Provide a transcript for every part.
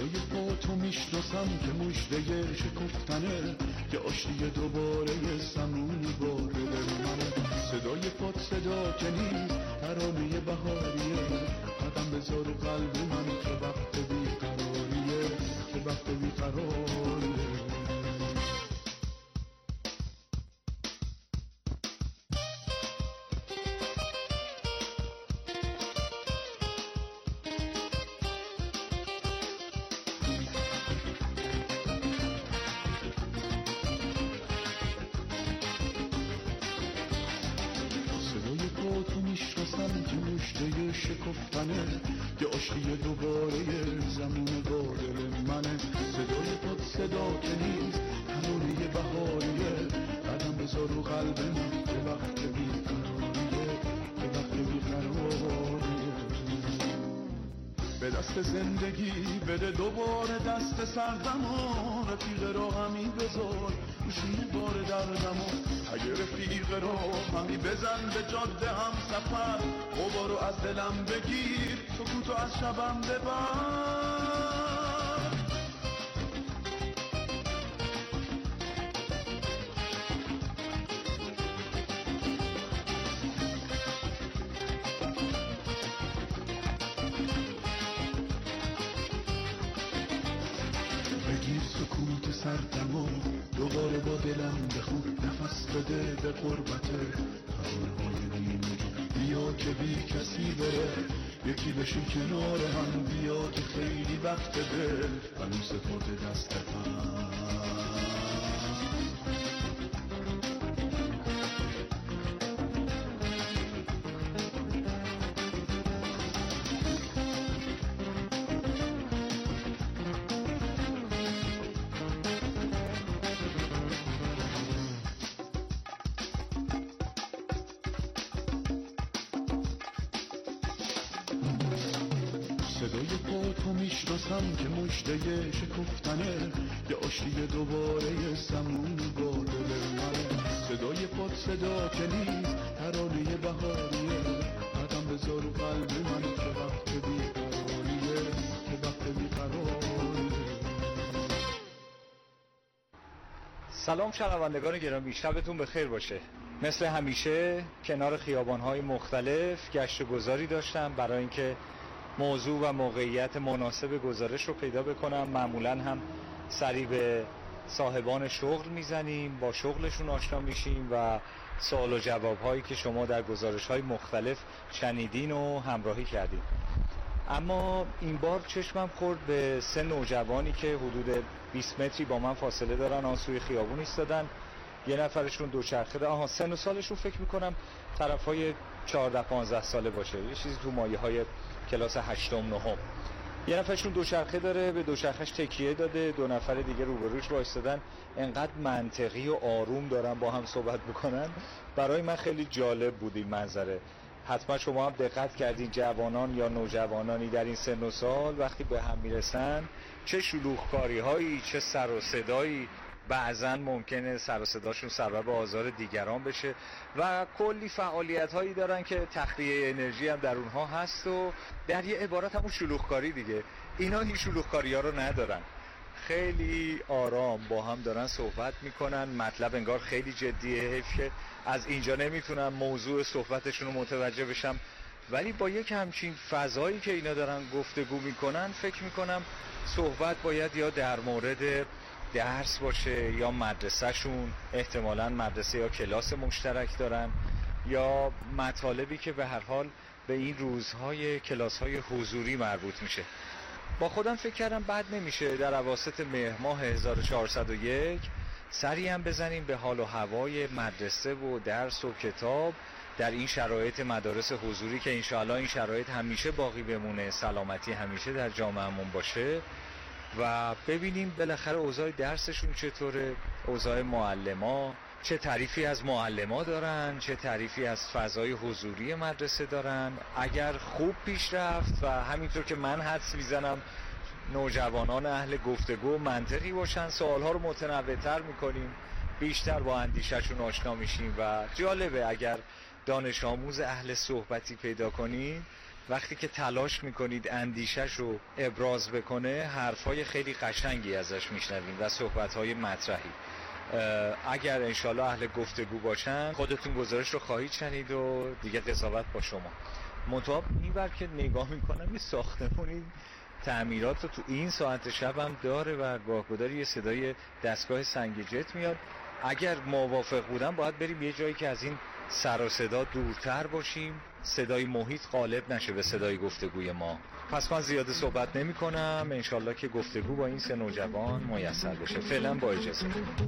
صدای پا تو میشناسم که مژده شکفتنه، که آشتی دوباره سمون بار دل منه. صدای پات صدا که نیست، ترانه بهاریه، قدم بذار و قلب من که وقت بیقراریه، که وقت بیقراریه. تو میشناسم که مژده شکفتنه، که آشتی دوباره زمون با دل منه. صدای پات صدا که نیست، ترانه بهاریه، قدم بذار و قلب من که وقت بیقراریه، که وقت بیقراریه. به دست زندگی بده دوباره دست سردمو، رفیق راهمی بذار شیر بار دردمو. اگه رفیق راهمی بزن به جاده هم سفر، غبارو از دلم بگیر، سکوتو از شبم ببر. بگیر سکوت سردمو، دوباره با دلم بخون، نفس بده به قربته ترانه‌های نیمجون. بیا که بی کسی بره، یکی بشین کنار هم، بیا که خیلی وقت دل هنوز سپرد دست هم. صدای پا تو میشناسم که مژده شکفتنه، که آشتی دوباره سمون با دل منه. صدای پات صدا که نیست، ترانه بهاریه، قدم بذار و قلب من که وقت بیقراریه، که وقت بیقراریه. سلام شنوندگان گرامی، شبتون بخیر باشه. مثل همیشه کنار خیابان‌های مختلف گشت و گذاری داشتم برای اینکه موضوع و موقعیت مناسب گزارش رو پیدا بکنم. معمولاً هم سری به صاحبان شغل میزنیم، با شغلشون آشنا میشیم و سوال و جواب هایی که شما در گزارش های مختلف شنیدین و همراهی کردین. اما این بار چشمم خورد به سه نوجوانی که حدود 20 متری با من فاصله دارن، آن سوی خیابون ایستادن. یه نفرشون دوچرخه داره، سن و سالشون فکر میکنم طرفای 14-15 ساله باشه، یه چیزی تو مایه های کلاس 8م 9م. یه نفرشون دوچرخه داره، به دوچرخش تکیه داده، دو نفر دیگه روبروش وایستادن، انقدر منطقی و آروم دارن با هم صحبت میکنن. برای من خیلی جالب بود این منظره. حتما شما هم دقت کردین جوانان یا نوجوانانی در این سن و سال وقتی به هم میرسن چه شلوغکاری هایی، چه سر و صدایی، بعضا ممکنه سر و صداشون سبب آزار دیگران بشه و کلی فعالیت هایی دارن که تخلیه انرژی هم در اونها هست و در یه عبارت همون شلوغکاری دیگه. اینا این شلوغکاری ها رو ندارن، خیلی آرام با هم دارن صحبت میکنن. مطلب انگار خیلی جدیه، حیف که از اینجا نمیتونم موضوع صحبتشون رو متوجه بشم، ولی با یک همچین فضایی که اینا دارن گفتگو میکنن فکر میکنم صحبت باید یا در مورد درس باشه یا مدرسهشون، احتمالاً مدرسه یا کلاس مشترک دارن، یا مطالبی که به هر حال به این روزهای کلاس‌های حضوری مربوط میشه. با خودم فکر کردم بد نمیشه در اواسط مهر ماه 1401 سری هم بزنیم به حال و هوای مدرسه و درس و کتاب در این شرایط مدارس حضوری که انشاءالله این شرایط همیشه باقی بمونه، سلامتی همیشه در جامعهمون باشه و ببینیم بالاخره اوضاع درسشون چطوره، اوضاع معلما، چه تعریفی از معلما دارن، چه تعریفی از فضای حضوری مدرسه دارن. اگر خوب پیش رفت و همینطور که من حدس میزنم نوجوانان اهل گفتگو و منطقی باشن، سوالها رو متنوع‌تر میکنیم، بیشتر با اندیشهشون آشنا میشیم و جالبه اگر دانش آموز اهل صحبتی پیدا کنیم وقتی که تلاش میکنید اندیشش رو ابراز بکنه، حرفای خیلی قشنگی ازش میشنوید و صحبتهای مطرحی. اگر انشالله اهل گفتگو باشن خودتون گزارش رو خواهید شنید و دیگه قضاوت با شما. منتها اینور که نگاه میکنم یه ساختمونی تعمیرات رو تو این ساعت شب هم داره و گاهگداری یه صدای دستگاه سنگ جت میاد. اگر موافق بودم باید بریم یه جایی که از این سر و صدا دورتر باشیم، صدای محیط غالب نشه به صدای گفتگوی ما. پس من زیاده صحبت نمی کنم، انشالله که گفتگو با این سه نوجوان میسر بشه. فعلا با اجازه.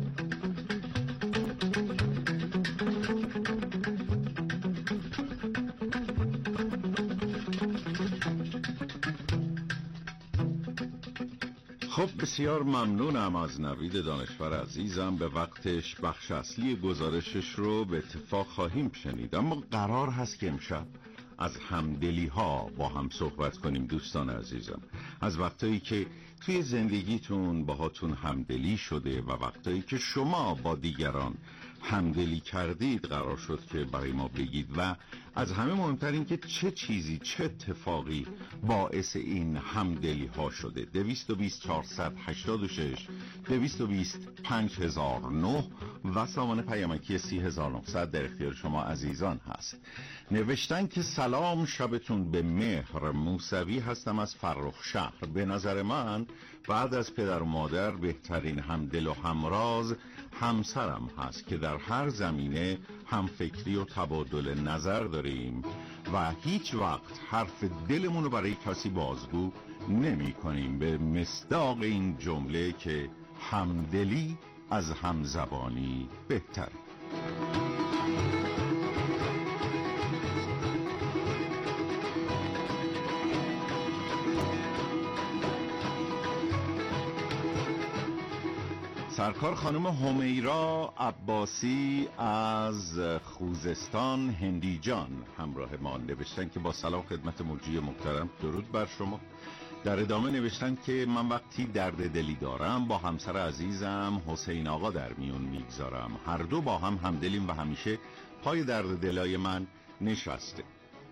خب بسیار ممنونم از نوید دانشور عزیزم. به وقتش بخش اصلی گزارشش رو به اتفاق خواهیم شنید، اما قرار هست که امشب از همدلی ها با هم صحبت کنیم. دوستان عزیزم، از وقتایی که توی زندگیتون باهاتون همدلی شده و وقتایی که شما با دیگران همدلی کردید قرار شد که برای ما بگید، و از همه مهمتر این که چه چیزی، چه اتفاقی باعث این همدلی ها شده. 220 486 220 5009 و سامان پیامکی 30900 در اختیار شما عزیزان هست. نوشتن که سلام، شبتون به مهر. موسوی هستم از فرخ شهر. به نظر من بعد از پدر و مادر بهترین همدل و همراز همسرم هست که در هر زمینه هم فکری و تبادل نظر داریم و هیچ وقت حرف دلمون رو برای کسی بازگو نمی کنیم. به مصداق این جمله که همدلی از همزبانی بهتره. سرکار خانم همیرا عباسی از خوزستان هندیجان همراه ما نوشتن که با سلام خدمت مجری محترم، درود بر شما. در ادامه نوشتن که من وقتی درد دلی دارم با همسر عزیزم حسین آقا در میون میگذارم. هر دو با هم همدلیم و همیشه پای درد دلای من نشسته.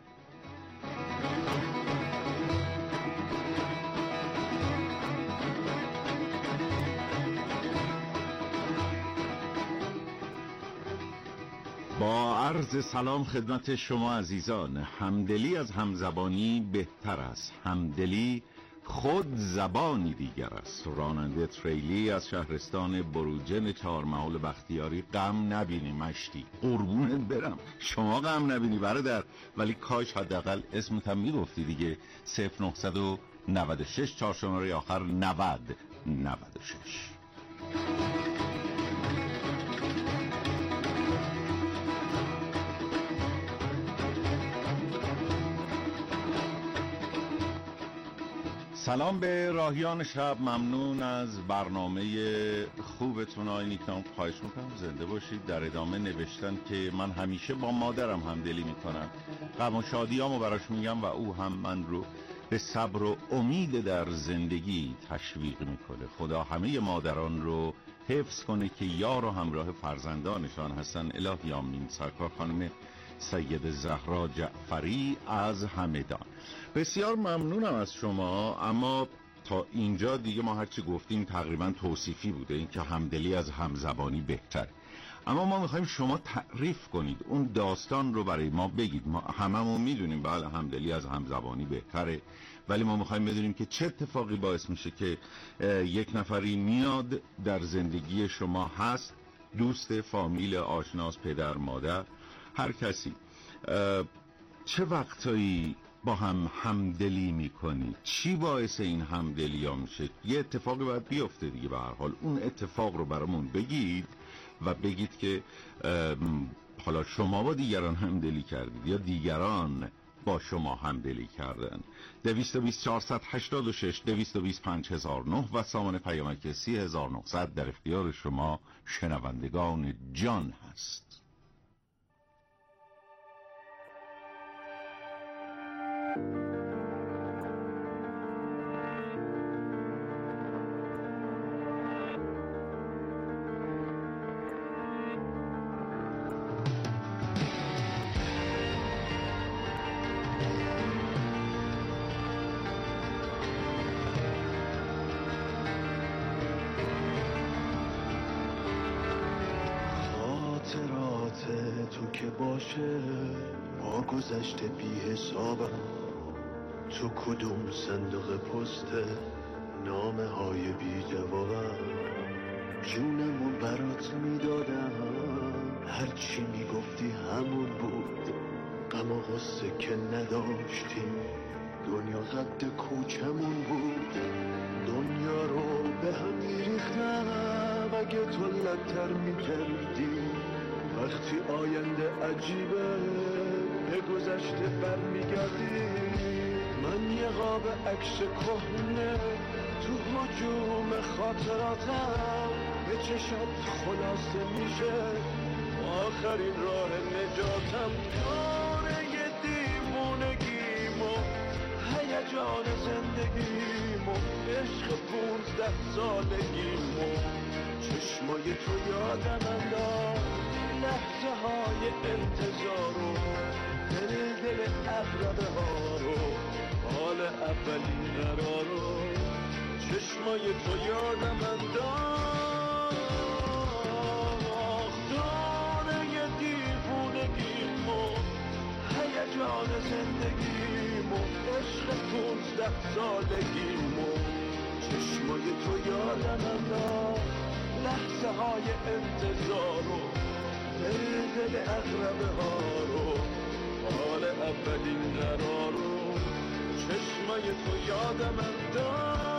با عرض سلام خدمت شما عزیزان، همدلی از همزبانی بهتر است. همدلی خود زبانی دیگر است. راننده تریلی از شهرستان بروجن چهارمحال بختیاری. غم نبینی مشتی، قربونت برم شما غم نبینی برادر، ولی کاش حداقل اسمت هم میگفتی دیگه. 0996 4 شماره آخر 9096. سلام به راهیان شب، ممنون از برنامه خوبتون. آقای نیکنام خواهش میکنم زنده باشید. در ادامه نوشتن که من همیشه با مادرم همدلی میکنم، غم و شادیامو براش میگم و او هم من رو به صبر و امید در زندگی تشویق میکنه. خدا همه مادران رو حفظ کنه که یار و همراه فرزندانشان هستن. الهی آمین. سرکار خانم سید زهرا جعفری از همدان. بسیار ممنونم از شما. اما تا اینجا دیگه ما هرچی گفتیم تقریبا توصیفی بوده، این که همدلی از همزبانی بهتر. اما ما میخوایم شما تعریف کنید، اون داستان رو برای ما بگید. ما هممون میدونیم بله همدلی از همزبانی بهتره، ولی ما میخوایم بدونیم که چه اتفاقی باعث میشه که یک نفری میاد در زندگی شما هست، دوست، فامیل، آشناس، پدر، مادر، هر کسی، چه وقتایی با هم همدلی میکنی؟ چی باعث این همدلی ها میشه؟ یه اتفاقی باید بیفته دیگه. به هر حال اون اتفاق رو برامون بگید و بگید که حالا شما با دیگران همدلی کردید یا دیگران با شما همدلی کردن. 220 486 220 5009 و سامان پیامک 30900 در اختیار شما شنوندگان جان هست. که باشه با گذشته بی حسابم، تو کدوم صندوق پسته نامه های بی جوابم، جونمو برات میدادم هرچی میگفتی همون بود، غم و غصه که نداشتیم دنیا قد کوچمون بود، دنیا رو به هم میریختم اگه تو لبتر میکردی، وقتی آینده عجیبه به گذشته برمیگردی، من یه قاب عکس کهنه تو هجوم خاطراتم، به چشات خلاصه میشه آخرین راه نجاتم، دوره دیوونگیمو هیجان زندگیمو عشق 15 سالگیمو، چشمای تو یادم انداخت لحظه های انتظارو، دل عقربه ها رو حال اولین قرارو، چشمای تو یادم انداخت داره دیوونگیمو هیجان زندگیمو عشق 15 سالگیمو، چشمای تو یادم انداخت لحظه های انتظارو، دل اقربه ها رو حال اولین قرارو، چشمای تو یادم انداخت.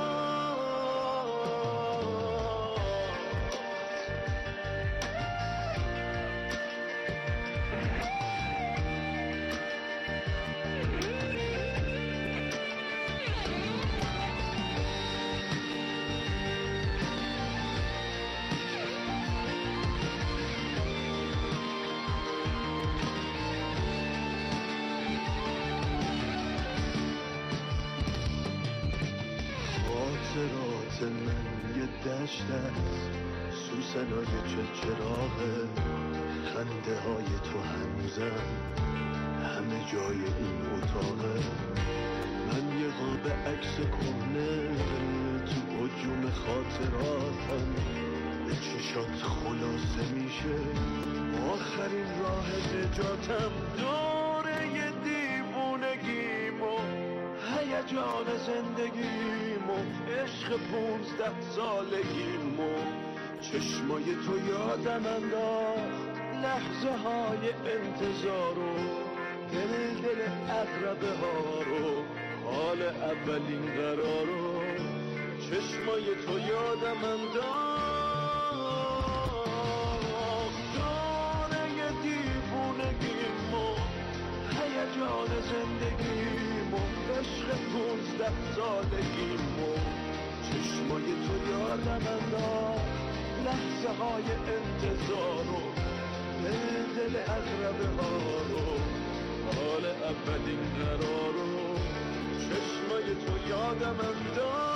خاطرات من یه دشت است، سوسنای چراغه، خنده های تو هنوزم همه جای این اتاقه، من یه قاب عکس کهنه تو هجوم خاطراتم، به چشات خلاصه میشه آخرین راه نجاتم، دوره دیوونگیمو هیجان زندگیمو عشق 15 سالگیمو، چشمای تو یادم انداخت لحظه های انتظارو، دل عقربه ها رو حال اولین قرارو، چشمای تو یادم انداخت داره دیوونگیمو هیجان زندگیمو عشق 15 سالگیمو، چشمای تو یادم انداخت لحظه های انتظارو، دل اقربه ها رو حال اولین قرارو، چشمای تو یادم انداخت.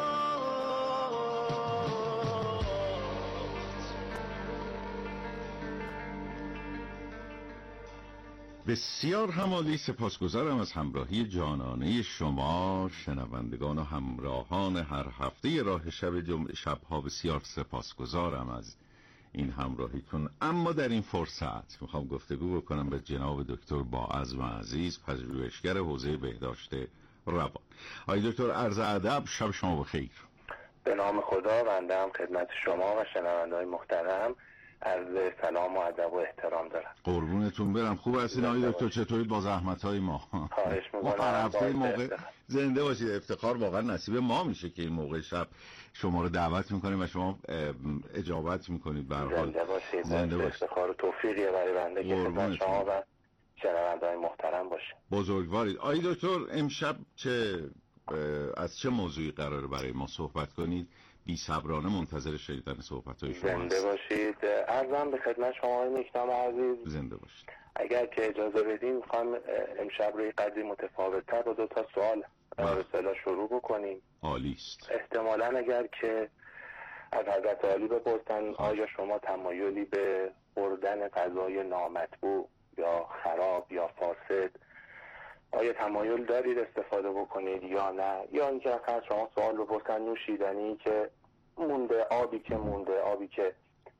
بسیار همالی، سپاسگزارم از همراهی جانانه شما شنوندگان و همراهان هر هفته راه شب جمعه شبها، بسیار سپاسگزارم از این همراهیتون. اما در این فرصت میخوام گفتگو بکنم به جناب دکتر باعظم عزیز، پژوهشگر حوزه بهداشت روان. آقای دکتر عرض ادب، شب شما بخیر. به نام خدا، بنده هم خدمت شما و شنونده‌های محترم عرض سلام و ادب و احترام دارم. قربونتون برم. خوب هستین آقای دکتر؟ چطورید با زحمت‌های ما؟ خواهش می‌کنم. هر هفته موقع زنده باشید. افتخار واقعا نصیب ما میشه که این موقع شب شما رو دعوت می‌کنیم و شما اجابت می‌کنید. به هر حال زنده باشید. افتخار و توفیقیه برای بنده که خدمت شما و شنونده‌های محترم باشه. بزرگوارید. آقای دکتر، امشب از چه موضوعی قراره برای ما صحبت کنید؟ بی صبرانه منتظر شنیدن صحبت‌های شما هستم. زنده باشید. عرضم به خدمت شما نیکنام عزیز. زنده باشید. اگر که اجازه بدین می‌خوام امشب روی قدری متفاوت‌تر با 2 تا سوال به اصطلاح شروع بکنیم. عالی است. احتمالاً اگر که از حضرت عالی بپرسن آیا شما تمایلی به خوردن غذای نامطبوع یا خراب یا فاسد آیا تمایل دارید استفاده بکنید یا نه، یا اینکه اصلا شما سوال بپرسن نوشیدنی که مونده، آبی که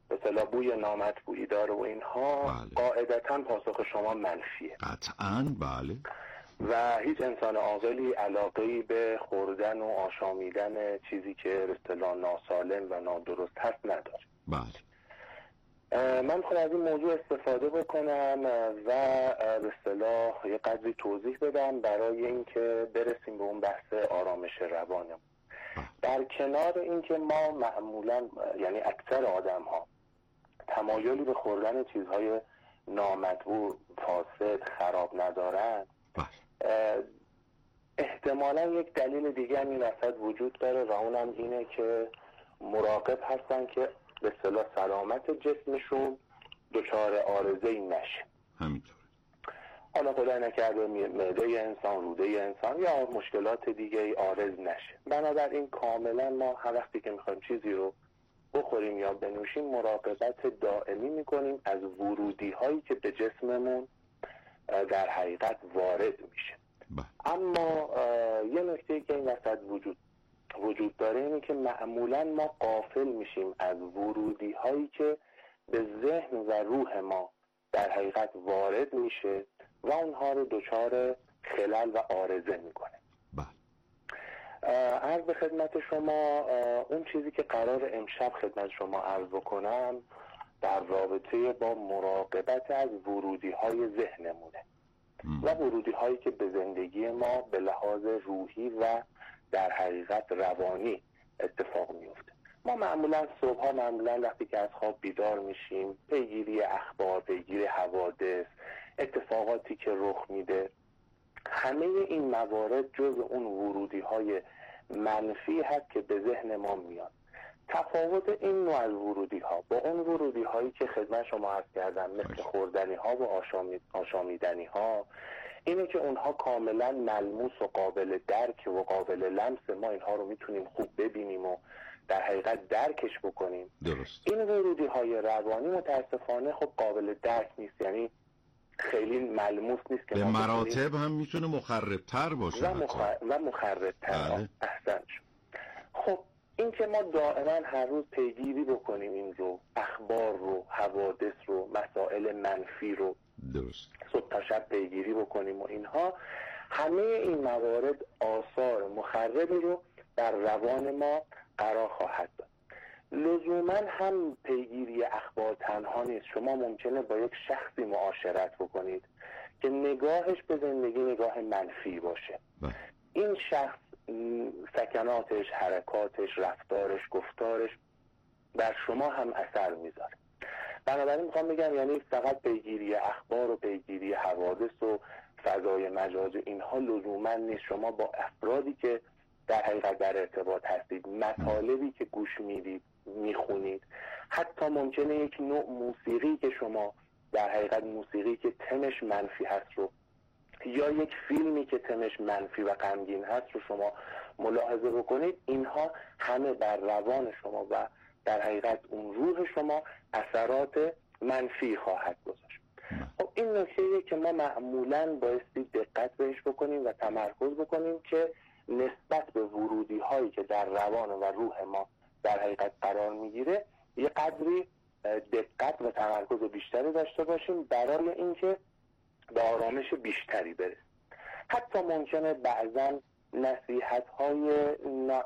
به اصطلاح بوی نامطبوعی داره و اینها، قاعدتاً پاسخ شما منفیه. قطعاً بله. و هیچ انسان عاقلی علاقه‌ای به خوردن و آشامیدن چیزی که به اصطلاح ناسالم و نادرست هست نداره. بله. من خود از این موضوع استفاده بکنم و به اصطلاح یه قدری توضیح بدم برای اینکه برسیم به اون بحث آرامش روانمون. در کنار اینکه ما معمولا، یعنی اکثر آدم ها تمایلی به خوردن چیزهای نامطبوع، فاسد، خراب ندارن، احتمالا یک دلیل دیگه هم این وسط وجود داره و اونم اینه که مراقب هستن که به اصطلاح سلامت جسمشون دچار عارضه‌ای نشه. همینطور. حالا خدای نکرده معده انسان، روده انسان یا مشکلات دیگه ای عارض نشه. بنابراین کاملا ما هر وقتی که میخوایم چیزی رو بخوریم یا بنوشیم مراقبت دائمی میکنیم از ورودی هایی که به جسممون در حقیقت وارد میشه. اما یه نکته که این وسط وجود داره اینه که معمولا ما غافل میشیم از ورودی هایی که به ذهن و روح ما در حقیقت وارد میشه و اونها رو دچار خلل و عارضه میکنه. عرض به خدمت شما اون چیزی که قرار امشب خدمت شما عرض بکنم در رابطه با مراقبت از ورودی های ذهنمونه و ورودی هایی که به زندگی ما به لحاظ روحی و در حقیقت روانی اتفاق میفته. ما معمولا صبحها وقتی که از خواب بیدار میشیم پیگیری اخبار، پیگیری حوادث، اتفاقاتی که رخ میده، همه این موارد جز اون ورودی های منفی هست که به ذهن ما میاد. تفاوت این نوع از ورودی ها با اون ورودی هایی که خدمت شما عرض کردم مثل خوردنی ها و آشامیدنی ها اینه که اونها کاملا ملموس و قابل درک و قابل لمس، ما اینها رو میتونیم خوب ببینیم و در حقیقت درکش بکنیم. درست. این ورودی های روانی متاسفانه خب قابل درک نیست، یعنی خیلی ملموس نیست که به مراتب هم میتونه مخربتر باشه و مخربتر. احسن شد. خب این که ما دائما هر روز پیگیری بکنیم این رو، اخبار رو، حوادث رو، مسائل منفی رو درست صبح تا شب پیگیری بکنیم و اینها، همه این موارد آثار مخربی رو در روان ما قرار خواهد داد. لزوما هم پیگیری اخبار تنها نیست. شما ممکنه با یک شخصی معاشرت بکنید که نگاهش به زندگی نگاه منفی باشه. این شخص سکناتش، حرکاتش، رفتارش، گفتارش بر شما هم اثر میذاره. بنابراین میخوام بگم یعنی فقط پیگیری اخبار و پیگیری حوادث و فضای مجاز اینها لزوما نیست. شما با افرادی که در حقیقت در ارتباط هستید، مطالبی که گوش میدید، میخونید، حتی ممکنه یک نوع موسیقی که شما در حقیقت موسیقی که تمش منفی هست رو یا یک فیلمی که تمش منفی و غمگین هست رو شما ملاحظه بکنید، اینها همه بر روان شما و در حقیقت اون روح شما اثرات منفی خواهد گذاشت. خب این نکته‌ایه که ما معمولاً بایستی دقت بهش بکنیم و تمرکز بکنیم که نسبت به ورودی هایی که در روان و روح ما در حقیقت قرار میگیره یه قدری دقت و تمرکز بیشتری داشته باشیم برای اینکه به آرامش بیشتری برسیم. حتی ممکنه بعضا نصیحت های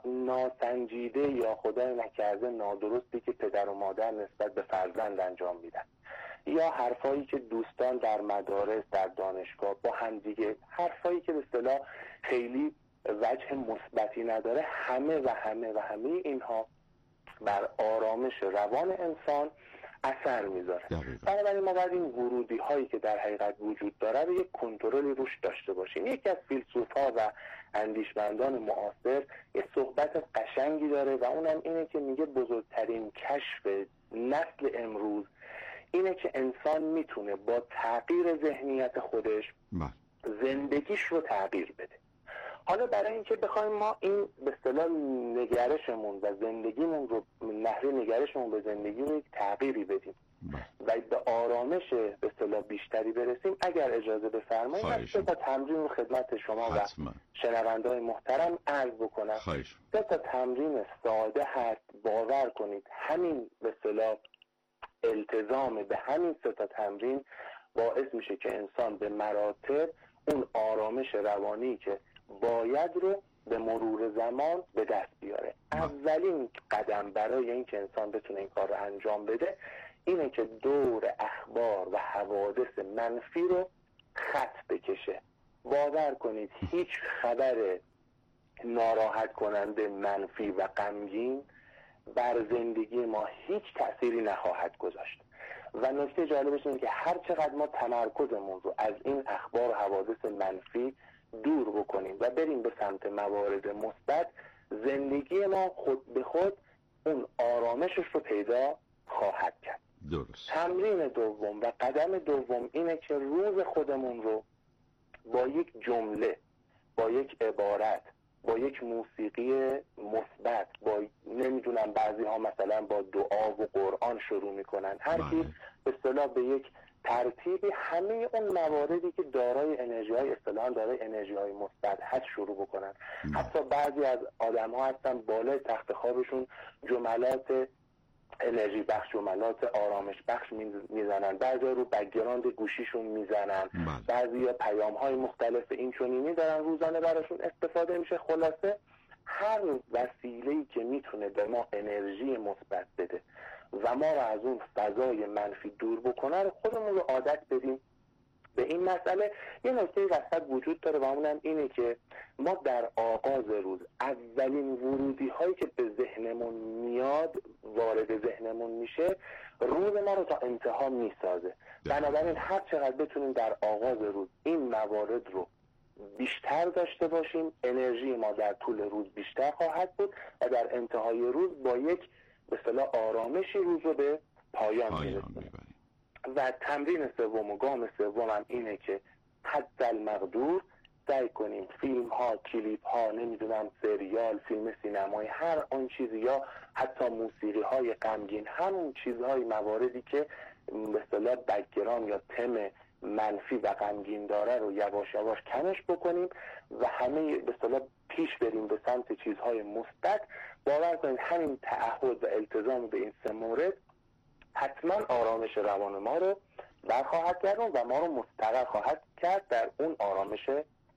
ناسنجیده یا خدای نکرده نادرستی که پدر و مادر نسبت به فرزند انجام میدن یا حرفایی که دوستان در مدارس، در دانشگاه با هم دیگه، حرفایی که به اصطلاح خیلی وجه مثبتی نداره، همه اینها بر آرامش روان انسان اثر میذاره. بنابراین ما باید این ورودی هایی که در حقیقت وجود داره رو یک کنترلی روش داشته باشیم. یکی از فیلسوفا و اندیشمندان معاصر یه صحبت قشنگی داره و اونم اینه که میگه بزرگترین کشف نسل امروز اینه که انسان میتونه با تغییر ذهنیت خودش زندگیش رو تغییر بده. حالا برای اینکه بخوایم ما این به اصطلاح نگرشمون و زندگیمون رو، نحوه نگرشمون به زندگی رو یک تغییری بدیم و به آرامش به اصطلاح بیشتری برسیم، اگر اجازه بفرمایید من سه تا تمرین رو خدمت شما و شنونده‌های محترم عرض بکنم. سه تا تمرین ساده هست، باور کنید همین به اصطلاح التزام به همین 3 تا تمرین باعث میشه که انسان به مراتب اون آرامش روانی که باید رو به مرور زمان به دست بیاره. اولین قدم برای این که انسان بتونه این کار رو انجام بده اینه که دور اخبار و حوادث منفی رو خط بکشه. باور کنید هیچ خبر ناراحت کننده، منفی و غمگین بر زندگی ما هیچ تأثیری نخواهد گذاشت. و نکته جالبش اینه که هر چقدر ما تمرکزمون رو از این اخبار و حوادث منفی دور بکنیم و بریم به سمت موارد مثبت، زندگی ما خود به خود اون آرامشش رو پیدا خواهد کرد. درست. تمرین دوم و قدم دوم اینه که روز خودمون رو با یک جمله، با یک عبارت، با یک موسیقی مثبت، با نمیدونم بعضی ها مثلا با دعا و قرآن شروع میکنن، هر کی به اصطلاح به یک ترتیبی همه اون مواردی که دارای انرژی های اصطلاحاً دارای انرژی های مثبت هست شروع بکنن. حتی بعضی از آدم ها هستن بالای تخت خوابشون جملات انرژی بخش، جملات آرامش بخش میزنن، بعضی رو بک‌گراند گوشیشون میزنن، بعضی پیام های مختلف این چنینی دارن روزانه براشون استفاده میشه. خلاصه هر وسیله‌ای که میتونه به ما انرژی مثبت بده و ما رو از اون فضای منفی دور بکنه رو خودمون رو عادت بدیم به این مسئله. یه نکته وسط وجود داره و اونم اینه که ما در آغاز روز اولین ورودی هایی که به ذهنمون میاد، وارد ذهنمون میشه، روز ما رو تا انتها میسازه. بنابراین هر چقدر بتونیم در آغاز روز این موارد رو بیشتر داشته باشیم، انرژی ما در طول روز بیشتر خواهد بود و در انتهای روز با یک به اصطلاح آرامشی روز رو به پایان میرسیم. و تمرین سوم و گام سوم هم اینه که حد المقدور سعی کنیم فیلم ها، کلیپ ها، نمیدونم سریال، فیلم سینمایی، هر آن چیزی یا حتی موسیقی های غمگین، همون چیزهای مواردی که به اصطلاح بک‌گراند یا تم منفی و غمگین داره رو یواش یواش کمش بکنیم و همه به اصطلاح پیش بریم به سمت چیزهای مثبت. باور کنید همین تعهد و التزام به این 3 مورد حتما آرامش روان ما رو برخواهد گردوند و ما رو مستقر خواهد کرد در اون آرامش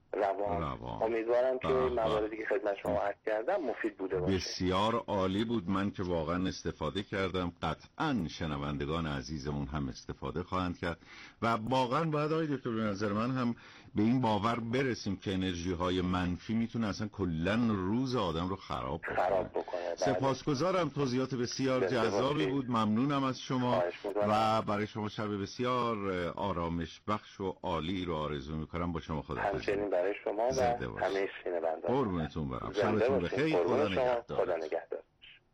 روان. امیدوارم که مواردی که خدمت شما عرض کردم مفید بوده باشه. بسیار عالی بود. من که واقعا استفاده کردم، قطعا شنوندگان عزیزمون هم استفاده خواهند کرد و واقعا باید آقای دکتر به نظر من هم به این باور برسیم که انرژی های منفی میتونه اصلا کلا روز آدم رو خراب بکنه. سپاسگزارم، توضیحات بسیار جذابی بود. ممنونم از شما و برای شما شب بسیار آرامش بخش و عالی رو آرزو میکنم. با شما خدا همچنین برای شما و همه شنوندگان. قربونتون برم. شبتون بخیر. خدا نگهدار.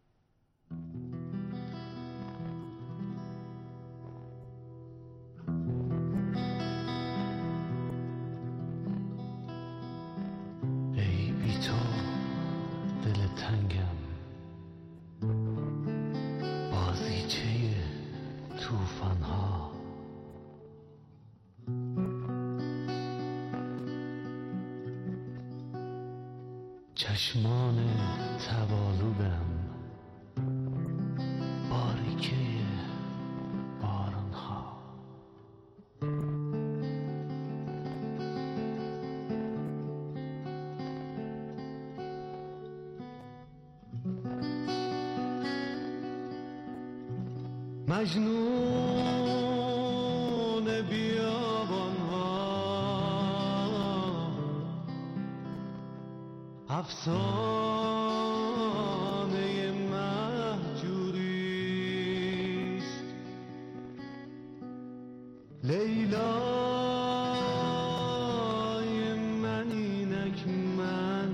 ای بی تو دل تنگم، بازیچه توفان‌ها، چشمان توالودم، باریکه باران‌ها. مجنون بیابان‌ها، افسانه مهجوریست. لیلای من اینک من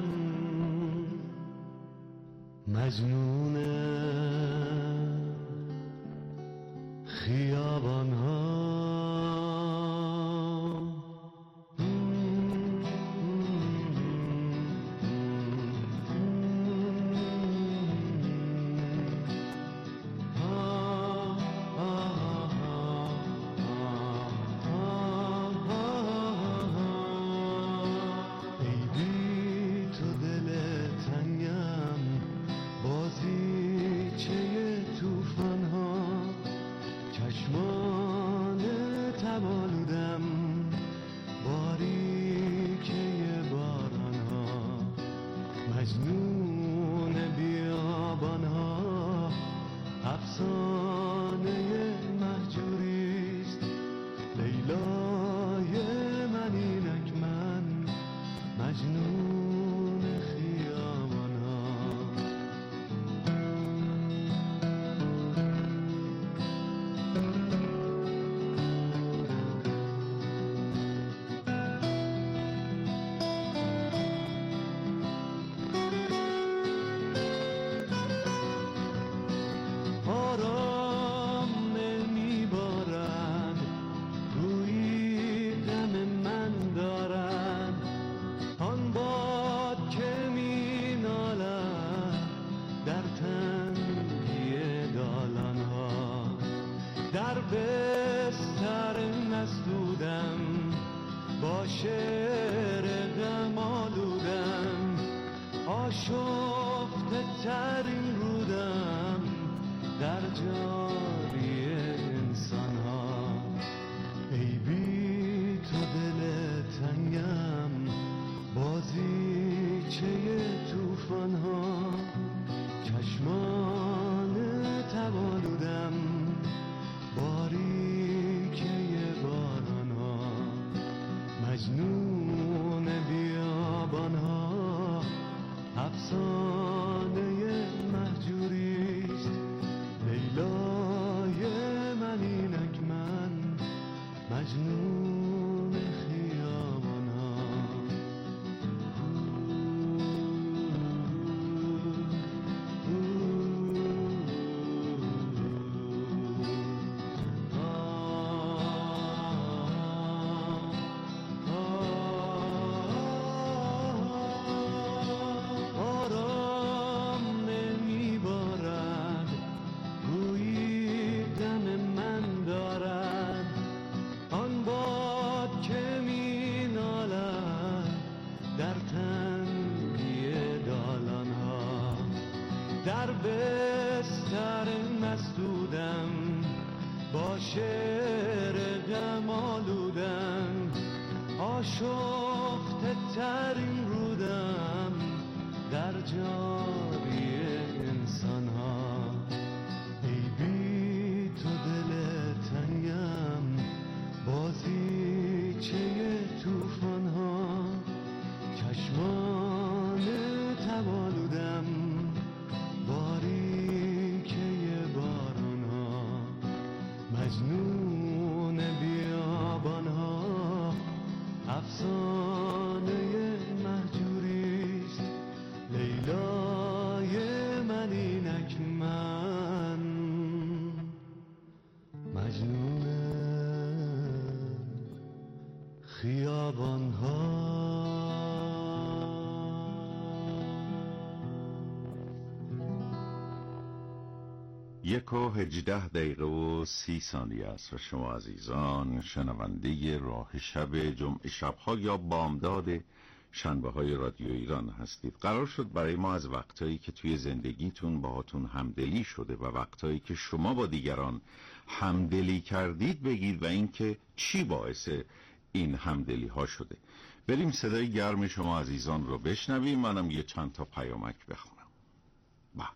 مجنون خیابان‌ها. چشمان تبالودم باریکه بارانها، مجنون بیابانها، افسانه مهجوریست. لیلای من اینک من، مجنون خیابانها. در بستر مسدودم با شعر غم آلودم، آشفته ترین رودم در جاری انسان ها. ای بی تو دل تنگم بازیچه توفان ها، چشمان تبالودم باریکه باران ها، مجنون بیابان ها، افسانه مهجوریست. لیلای من اینک من، مجنون خیابان ها. در بستر مسدودم با شعر غم آلودم، آشفته ترین رودم در جاری انسان ها. ای بی تو دل تنگم بازیچه توفان ها، چشمان تبالودم باریکه باران ها، مجنون بیابان ها، افسانه مهجوریست. لیلای من اینک من، مجنون خیابان ها. 1:18:30 است و شما عزیزان شنونده راه شب جمعه شب‌ها یا بامداد شنبه‌های رادیو ایران هستید. قرار شد برای ما از وقتایی که توی زندگیتون باهاتون همدلی شده و وقتایی که شما با دیگران همدلی کردید بگید و اینکه چی باعث این همدلی ها شده. بریم صدای گرم شما عزیزان رو بشنویم، منم یه چند تا پیامک بخونم. بله.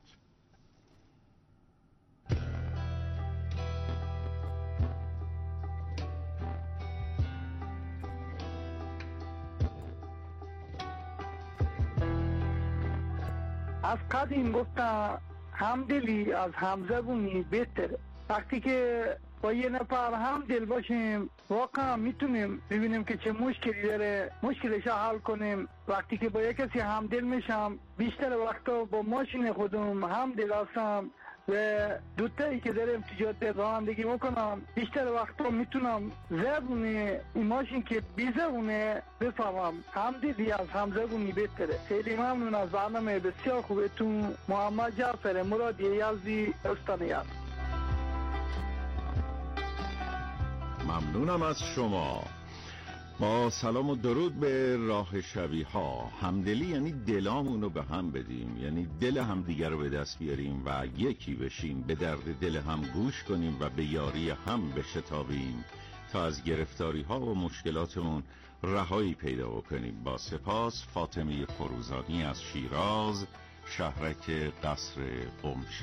از قدیم گفتن همدلی از همزبونی بهتره. وقتی که با یه نفر همدل باشیم واقعا میتونیم ببینیم که چه مشکلی داره، مشکلش رو حل کنیم. وقتی که با یک کسی همدل میشم بیشتر وقتا با ماشین خودم همدل هستم و دوتایی که دارم تجارت رانندگی میکنم بیشتر وقتا میتونم زبون این ماشین که بیزبونه بفهمم. همدلی از همزبونی بهتره. خیلی ممنون از برنامه بسیار خوبتون. محمد جعفر مرادی یزدی استان یزد. ممنونم از شما. با سلام و درود به راه شبیه ها. همدلی یعنی دلامون رو به هم بدیم، یعنی دل هم دیگر رو به دست بیاریم و یکی بشیم، به درد دل هم گوش کنیم و به یاری هم بشتابیم تا از گرفتاری ها و مشکلاتمون رهایی پیدا کنیم. با سپاس، فاطمه فروزانی از شیراز، شهرک قصر قمشه.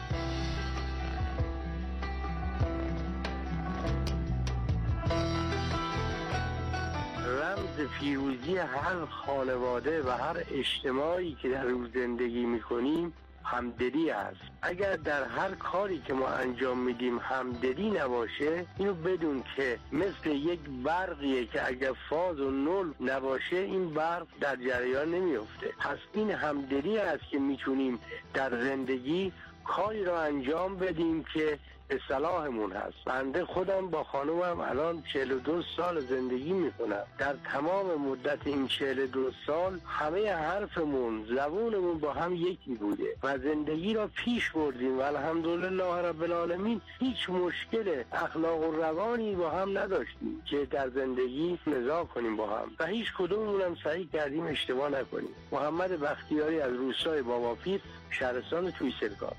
رمز پیروزی هر خانواده و هر اجتماعی که در روز زندگی میکنیم همدلی است. اگر در هر کاری که ما انجام میدیم همدلی نباشه، اینو بدون که مثل یک برقیه که اگر فاز و نل نباشه این برق در جریان نمیفته. پس این همدلی است که میتونیم در زندگی کاری را انجام بدیم که به صلاحمون هست. بنده خودم با خانومم الان 42 سال زندگی میکنم. در تمام مدت این 42 سال همه حرفمون، زبونمون با هم یکی بوده و زندگی را پیش بردیم و الحمدلله رب العالمین هیچ مشکل اخلاق و روانی با هم نداشتیم که در زندگی نزاع کنیم با هم و هیچ کدوممون هم سعی کردیم اشتباه نکنیم. محمد بختیاری از روستای باباپیر، شهرستان تویسرگاه.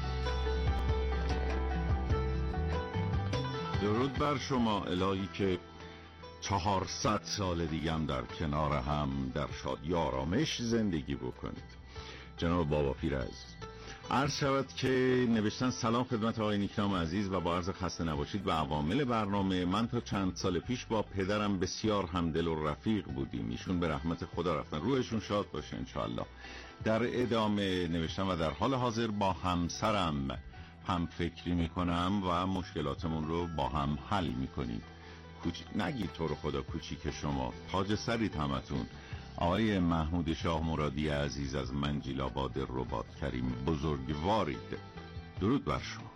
درود بر شما الهی که 400 سال دیگه هم در کنار هم در شادی و آرامش زندگی بکنید. جناب بابا پیر عزیز، عرض شود که نوشتن سلام خدمت آقای نیکنام عزیز و با عرض خسته نباشید و عوامل برنامه. من تا چند سال پیش با پدرم بسیار همدل و رفیق بودیم. ایشون به رحمت خدا رفتن، روحشون شاد باشه انشاءالله. در ادامه نوشتم و در حال حاضر با همسرم هم فکری میکنم و مشکلاتمون رو با هم حل میکنیم. نگید تو رو خدا کوچیک شما، تاج سرید همتون. آقای محمود شاه مرادی عزیز از منجیل آباد رباط کریم، بزرگوارید. درود بر شما.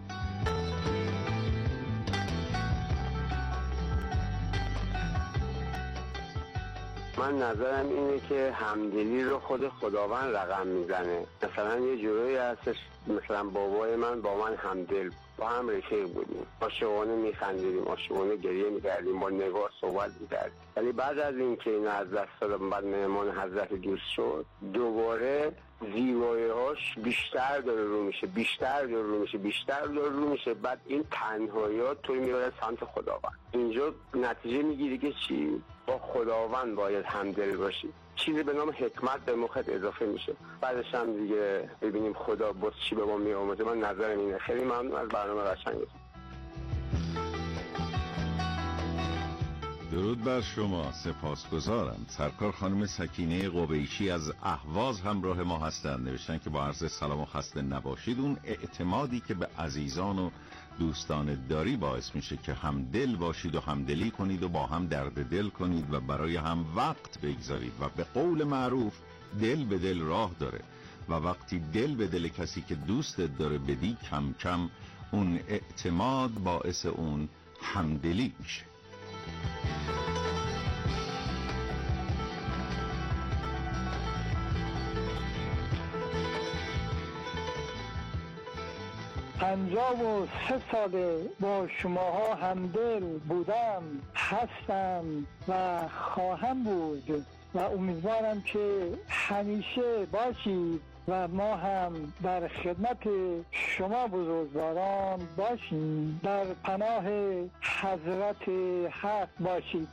من نظرم اینه که همدلی رو خود خداوند رقم میزنه. مثلا یه جورایی هستش، مثلا بابای من با من همدل، با هم رفیق بودیم، عاشقانه میخندیدیم، عاشقانه گریه میکردیم، با نگاه صحبت میکردیم. ولی بعد از اینکه اینو از دست دادم، بعد مهمان حضرت دوست شد، دوباره زیبایی‌هاش بیشتر داره رو میشه. بعد این تنهاییات توی میبره سمت خداوند. اینجا نتیجه میگیری که چی؟ با خداوند باید همدل باشی. چیزی به نام حکمت به مخت اضافه میشه. بعدش هم دیگه ببینیم خدا باز چی به ما میآموزه. من نظرم اینه. خیلی ممنون از برنامه قشنگتون. درود بر شما، سپاسگزارم. سرکار خانم سکینه قبیشی از اهواز همراه ما هستند. نوشتن که با عرض سلام و خسته نباشید. اون اعتمادی که به عزیزان و دوستان داری باعث میشه که همدل باشید و همدلی کنید و با هم درد دل کنید و برای هم وقت بگذارید و به قول معروف دل به دل راه داره و وقتی دل به دل کسی که دوستت داره بدی، کم کم اون اعتماد باعث اون همدلی میشه. پنجاه و 3 ساله با شماها همدل بودم، هستم و خواهم بود و امیدوارم که همیشه باشید و ما هم در خدمت شما بزرگواران باشیم. در پناه حضرت حق باشید.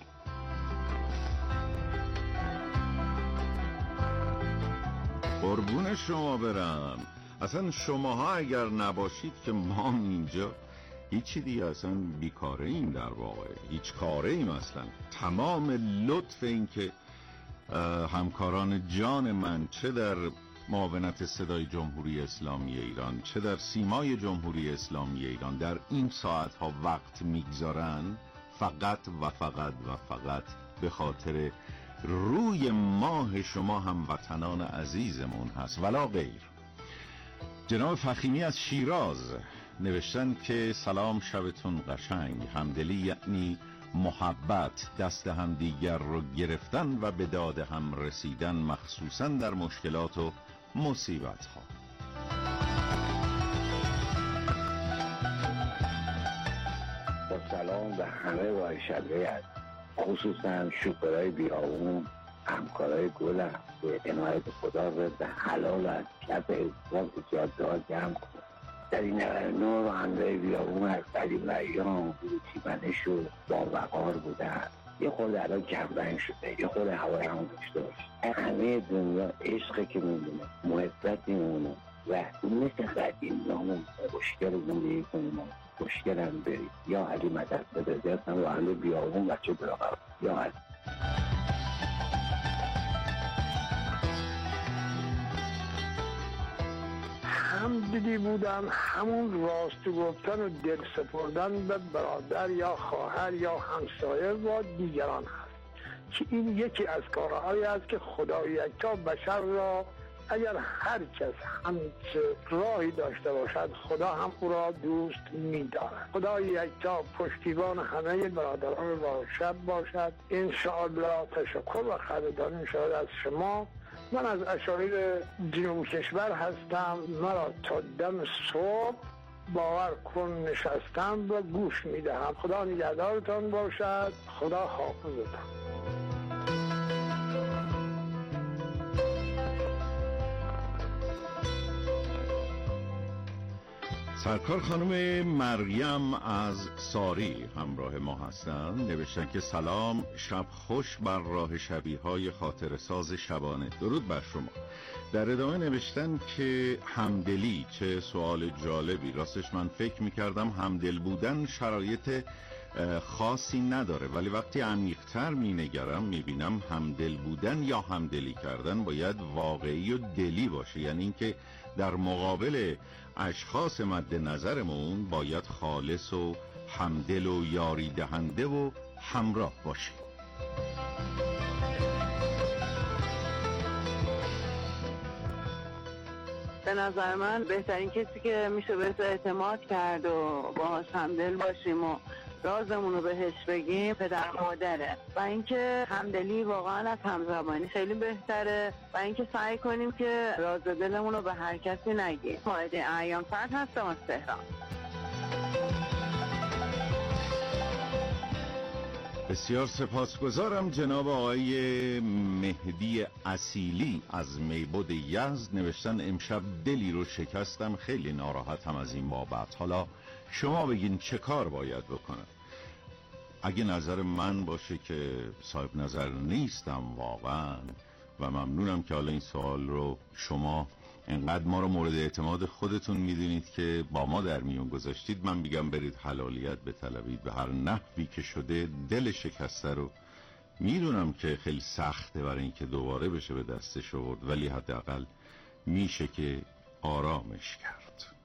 قربون شما برم. اصلا شماها اگر نباشید که ما اینجا هیچی دیگه، اصلا بیکاره ایم، در واقع هیچ کاره ایم. اصلا تمام لطف این که همکاران جان من چه در معاونت صدای جمهوری اسلامی ایران چه در سیمای جمهوری اسلامی ایران در این ساعتها وقت میگذارن، فقط به خاطر روی ماه شما هموطنان عزیزمون هست، ولا غیر. جناب فخیمی از شیراز نوشتن که سلام، شبتون قشنگ. همدلی یعنی محبت، دست هم دیگر رو گرفتن و به داد هم رسیدن، مخصوصا در مشکلات و مصیبت ها. با سلام به همه راه شبیه هست. خصوصا شوفرهای بیابون، همکارای گلم به عنایت خدا رزق حلال از کف اسلام که جاده‌ها جمع کن. در این 99 راننده‌های بیابون از قدیم ایام بروچیمنش و با وقار بودن. یه خود الان کمرنگ شده، یه خود هوای همون داشته باشه. همه دنیا عشقه که میدونه، محبت میمونه و مثل قدیم نامون خوشگل زندگی کنیم، خوشگل هم بریم. یا علی مدد بده زیادم راننده بیابون بچه براقر یا علی. همدلی بودن، همون راست گفتن و دل سپردن به برادر یا خواهر یا همسایه و دیگران هست که این یکی از کارهایی است که خدای یکتا بشر را اگر هر کس همچه راهی داشته باشد خدا هم او را دوست می‌دارد. خدای یکتا پشتیبان همه برادران شب باشد. انشاءالله. تشکر و قدردانی شود از شما. من از اشایر جنوب کشور هستم. مرا تا دم صبح باور کن نشستم و گوش میدهم. خدا نگهدارتان باشد. خدا حافظتان. سرکار خانم مریم از ساری همراه ما هستند. نوشتن که سلام، شب خوش بر راه شبیه‌های خاطر ساز شبانه. درود بر شما. در ادامه نوشتن که همدلی، چه سوال جالبی. راستش من فکر می‌کردم همدل بودن شرایط خاصی نداره، ولی وقتی عمیق‌تر می‌نگرم می‌بینم همدل بودن یا همدلی کردن باید واقعی و دلی باشه. یعنی اینکه در مقابل اشخاص مد نظرمون باید خالص و همدل و یاری دهنده و همراه باشه. به نظر من بهترین کسی که میشه بهش اعتماد کرد و باهاش همدل باشیم و رازمون رو بهش بگیم پدر مادره، و اینکه همدلی واقعا از همزبانی خیلی بهتره، و اینکه سعی کنیم که راز دلمون رو به هر کسی نگیم. فایده اعیان فرد هستم از تهران. بسیار سپاسگزارم. جناب آقای مهدی اصیلی از میبود یزد نوشتن امشب دلی رو شکستم، خیلی ناراحتم از این بابت. حالا شما بگین چه کار باید بکنم؟ اگه نظر من باشه که صاحب نظر نیستم واقعا، و ممنونم که حالا این سوال رو شما انقدر ما رو مورد اعتماد خودتون میدونید که با ما در میون گذاشتید، من میگم برید حلالیت بطلبید به هر نحوی که شده. دل شکسته رو میدونم که خیلی سخته برای اینکه دوباره بشه به دستش آورد، ولی حداقل میشه که آرامش کرد.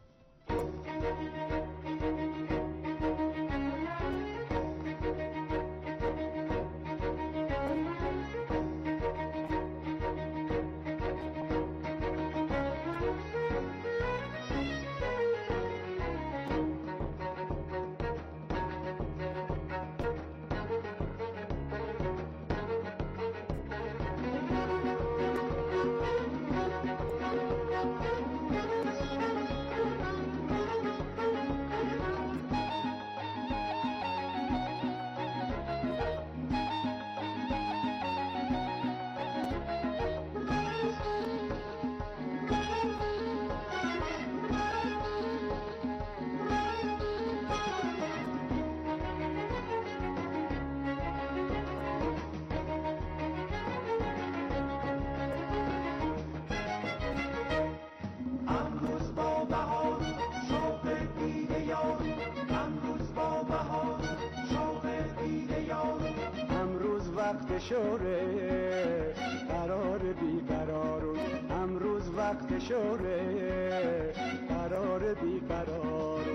وقت شوره قرار بیقرار، امروز وقت شوره قرار بیقرار.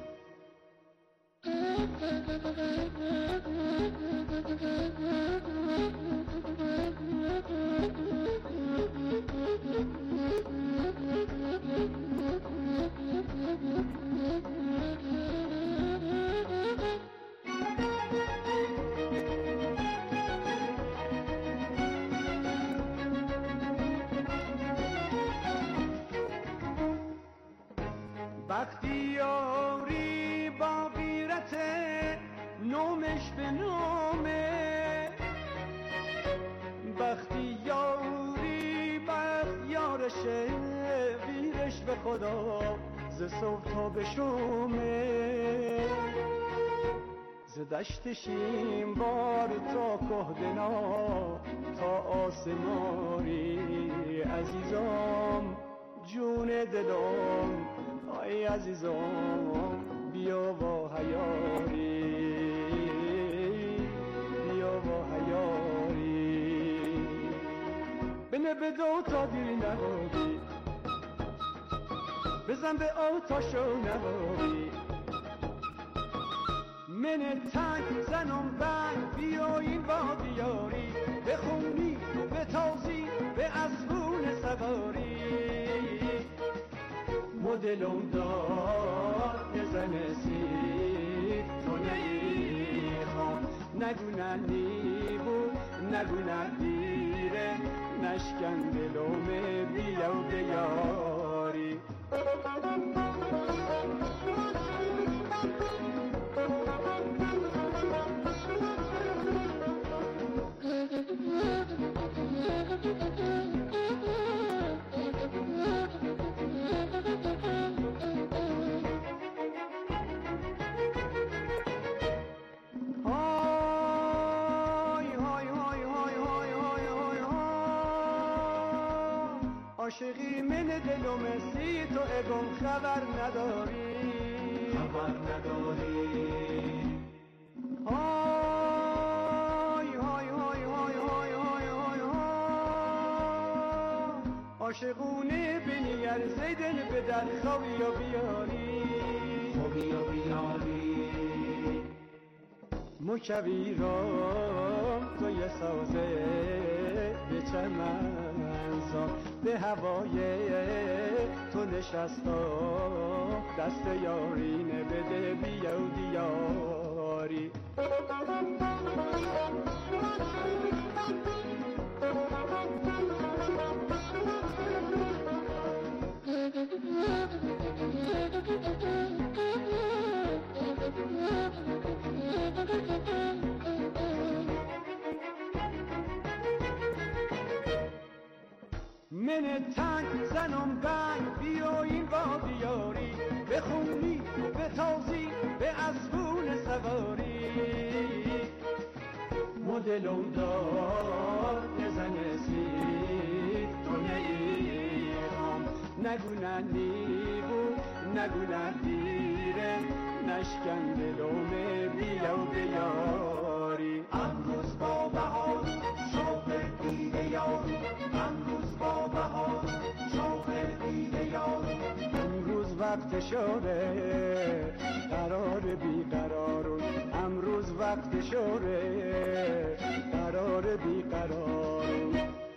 وقتی یاری با غیرت نومش به نومه خدا ز صبح تا به شومه ز دشت شیم بار تا کهدنا تا آسماری عزیزام جون دلم آی عزیزام بیا با حیاری بیا با حیاری بنه به دو تا دیر نبودی بزن به آتاش و نبودی من تنگ زنم بند بیایین با بیاری بخونی به تازی به اسبون سواری مدلم دار یه سید تو نیخوام نگونن نیبو نگونن دیره نشکن دلوم بیا و بیاری عاشقی من دلم سی تو اگم خبر نداری خبر نداری های های های های های های های عاشقونه بنیر زیدن به در خوابی یا بیاری خوابی یا بیاری مکوی را تو یه سازه به چمن به هوای تو نشستا دست یارینه بده بیا و دیاری من تنگ زنم بنگ بیایین با بیاری بخونی به تازی به اسبون سواری مدلم دار نزن سید تو نیخوام نگونن نیبو نگونن دیره نشکن دلوم بیا و بیاری امروز با بهار شوق دیده یاری امروز با بهار شوق دیده یاری امروز وقت شوره قرار بیقرارون امروز وقت شوره قرار بیقرارون.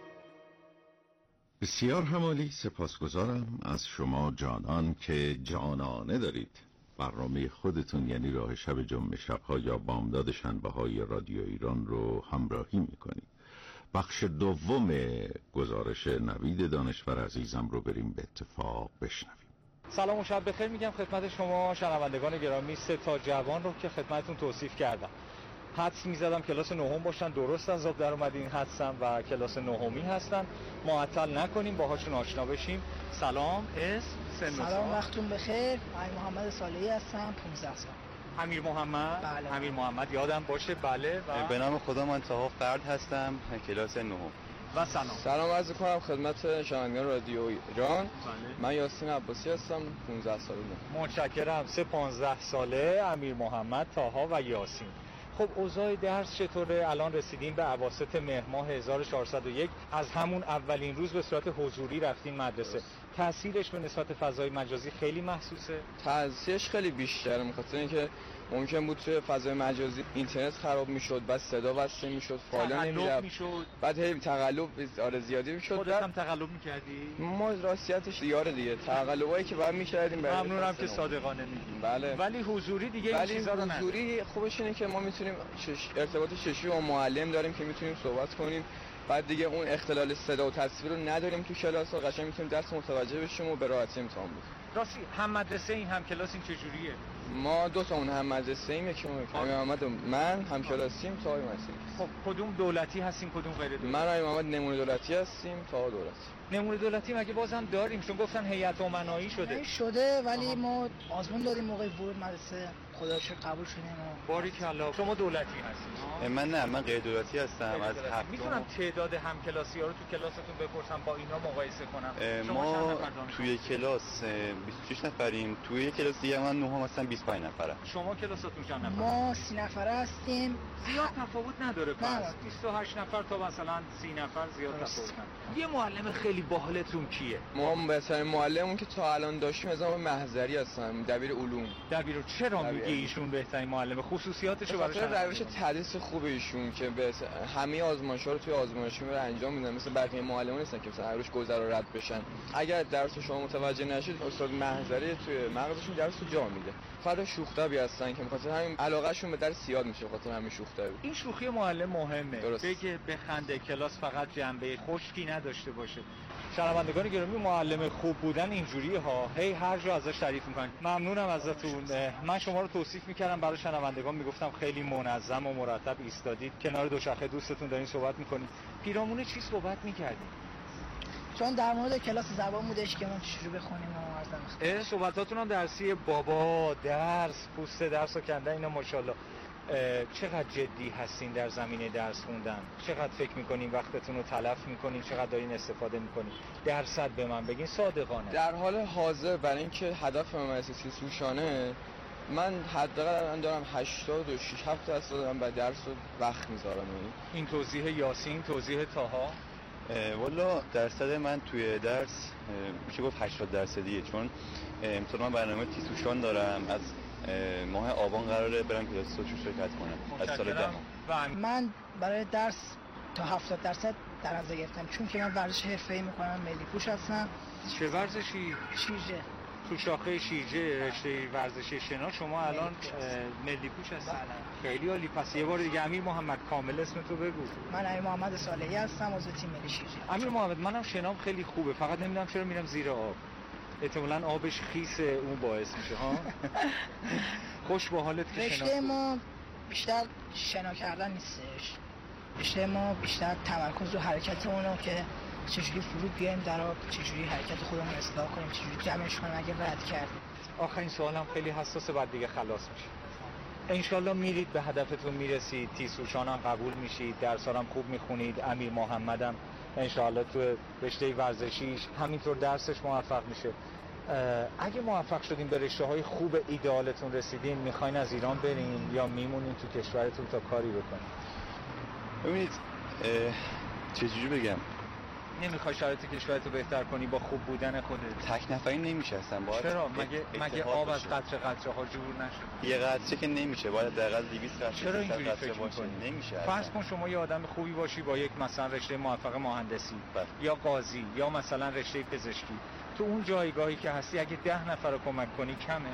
بسیار همالی سپاسگزارم از شما جانان که جانانه دارید برنامه خودتون یعنی راه شب جمعه شب‌ها یا بامداد شنبه‌های رادیو ایران رو همراهی میکنید. بخش دوم گزارش نوید دانشور عزیزم رو بریم به اتفاق بشنویم. سلام و شب بخیر میگم خدمت شما شنوندگان گرامی. 3 تا جوان رو که خدمتتون توصیف کردم حدس میزدم کلاس نهم باشن، درست از آب در اومدین حدسم و کلاس نهمی هستن. معطل نکنیم باهاشون آشنا بشیم. سلام، اسم، سن و سال؟ سلام، وقتتون بخیر. من محمد صالحی هستم، 15 سال. امیر محمد؟ بله. امیر محمد یادم باشه. بله. و به نام خدا من طاها فرد هستم، کلاس نهم. و سلام. سلام عرض کنم خدمت شنوندگان رادیو ایران. من یاسین عباسی هستم، 15 سالمه. متشکرم. 15 ساله امیر محمد، طاها و یاسین. خب اوضاع درس چطوره؟ الان رسیدیم به اواسط مهر ماه 1401. از همون اولین روز به صورت حضوری رفتیم مدرسه. تاثیرش به نسبت فضای مجازی خیلی محسوسه؟ تاثیرش خیلی بیشتره، بخاطر اینکه ممکن بود توی فضای مجازی اینترنت خراب میشد، بعد صدا بسته میشد، فایل نمیرفت، بعد هی تقلب زیادی میشد. خودت هم تقلب میکردی؟ ما راستیتش دیاره دیگه تقلبایی که بعد میکردیم. ممنونم که صادقانه میگی. بله. ولی حضوری دیگه این چیزا رو نداره. حضوری خوبش اینه که ما میتونیم ارتباط چشمی با معلم داریم که میتونیم صحبت کنیم. بعد دیگه اون اختلال صدا و تصویر رو نداریم تو کلاس ها، قشنگ میتونیم درس متوجه بشیم و به راحتی امتحان بدیم. راستی هم مدرسه این هم کلاس این چجوریه؟ ما دو تا اون هم مدرسه ایم، یکی امیر محمد و من هم کلاسیم تا آقای مسیحی. خب کدوم دولتی هستیم کدوم غیر دولتی؟ من امیر محمد نمونه دولتی هستیم تا دولتی. نمونه دولتی مگه بازم داریم؟ چون گفتن هیئت امنایی شده ولی ما آزمون دادیم موقع ورود مدرسه، خدا شکر قبول شدیم. باریکلا. شما دولتی هستید؟ من غیر دولتی هستم. از هفتم. میتونم تعداد همکلاسی‌ها رو تو کلاستون بپرسم با اینا مقایسه کنم؟ ما توی کلاس 26 نفریم، توی کلاس دیگه من 9 هستم 25 نفره. شما کلاستون چند نفره؟ ما 30 نفره هستیم. زیاد تفاوت نداره پس. 28 نفر تا مثلا 30 نفر زیاد تفاوت نداره. یه معلم خیلی باحالتون کیه؟ ما مثلا معلممون که تا الان داشتیم از محضری هستن، دبیر علوم. دبیر چرا میگی ایشون بهترین معلم؟ خصوصیاتشو براش روش تدریس خوبه ایشون که همه آزمایش‌ها رو توی آزمایشگاه رو انجام میدن، مثل بقیه معلمان نیستن که مثلا هر روز گذر رو رد بشن. اگر درس شما متوجه نشید استاد محضری توی مغزشون درس رو جا میده. فقط شوخ‌طبعی هستن که بخاطر همین علاقه‌شون به درس زیاد میشه، بخاطر همین شوخ‌طبعی. این شوخی معلم مهمه. درست. بگه بخنده، کلاس فقط جنبه خشکی نداشته باشه. شنوندگان گرامی، معلم خوب بودن اینجوریه ها، هی هر جا ازش تعریف میکنن. ممنونم ازتون. من شما رو توصیف میکردم برای شنوندگان، میگفتم خیلی منظم و مرتب ایستادید کنار دوچرخه دوستتون دارین صحبت میکنید. پیرامون چی صحبت میکردید؟ چون در مورد کلاس زبان بودش که ما چجوری بخونیم و ارزم. صحبتاتون هم درسی بابا، درس، پوست درس و کندن، اینا ماشاءالله. چقدر جدی هستین در زمینه درس خوندن؟ چقدر فکر میکنین وقتتون رو تلف میکنین؟ چقدر دارین استفاده میکنین؟ درصد به من بگین صادقانه. در حال حاضر برای اینکه هدف من مؤسسه سوشانه، من حداقل دارم 86-7% دارم به درس و وقت میذارم. این توضیح یاسین، توضیح طاها. والا درصد من توی درس میشه گفت 80%، چون امتحان برنامه تیسوشان دارم. از ماه آبان قراره برم کلاس سوشو شرکت کنم از سال دهم. من برای درس تا 70% در نظر گرفتم، چون که من ورزش حرفه‌ای میکنم، ملی پوش هستم. چه ورزشی؟ شیرجه. تو شاخه شیرجه رشته ورزشی شنا شما الان ملی پوش هستی؟ خیلی عالی. پس یه بار دیگه امیر محمد کامل اسم تو بگو. من امیر محمد صالحی هستم، عضو تیم ملی شیرجه. امیر محمد، منم شنام خیلی خوبه، فقط نمیدونم چرا میرم زیر آب. احتمالاً آبش خیسه، اون باعث میشه ها. خوش با حالت که شنا. رشته ما بیشتر شنا کردن نیستش. رشته ما بیشتر تمرکز رو حرکتمونه که چجوری فرود بیایم در آب، چجوری حرکت خودمون رو اصلاح کنیم، چجوری جمعش کنیم اگه رد کردیم. آخرین سوالم خیلی حساسه، بعد دیگه خلاص میشه. انشالله میرید به هدفتون میرسید، تیسوشان هم قبول میشید، درس هم خوب میخونید. امیر محمدم انشالله تو رشته ورزشیش همینطور درسش موفق میشه. اگه موفق شدین به رشته های خوب ایدئالتون رسیدین، میخواین از ایران برین یا میمونین تو کشورتون تا کاری بکنین؟ ببینید چجوری بگم، نمیخوای شرایط کشورتو بهتر کنی با خوب بودن خودت؟ تک نفری نمیشه اصلا. باید چرا؟ مگه آب از قطره قطره ها جور نشد؟ یه قطره که نمیشه، باید حداقل 200 قطره. چرا اینجوری فکر باشه؟ نمیشه. فرض کن شما یه آدم خوبی باشی با یک مثلا رشته موفق مهندسی یا قاضی یا مثلا رشته پزشکی، تو اون جایگاهی که هستی اگه 10 نفر رو کمک کنی کمه؟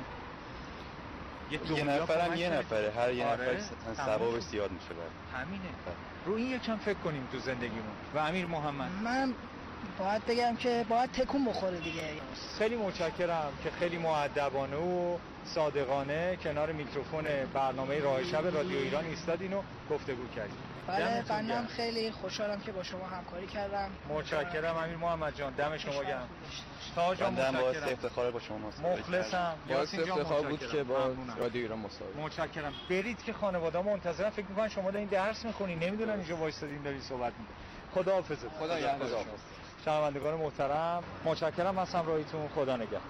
یه نفرم یه نفره، هر یه نفر ثوابش زیاد میشه. همینه. رو این یکم فکر کنیم تو زندگیمون. و امیر محمد، من باید بگم که باید تکون بخوره دیگه. خیلی متشکرم که خیلی مؤدبانه و صادقانه کنار میکروفون برنامه راه شب رادیو ایران ایستادین و گفتگو کردین. بله، منم خیلی خوشحالم که با شما همکاری کردم. متشکرم امیر محمد جان، دم شما گرم. تا جان متشکرم. باعث افتخار با شما مخلصم. باعث افتخار بود که با رادیو ایران مصاحبه. متشکرم. برید که خانواده منتظرن، فکر می‌کنن شما دارین درس می‌خونین، نمیدونن اینجا وایسادین دارین صحبت می‌کنین. خداحافظ. خدا نگهدار. شنوندگان محترم، متشکرم از همراهیتون. خدا نگهدار.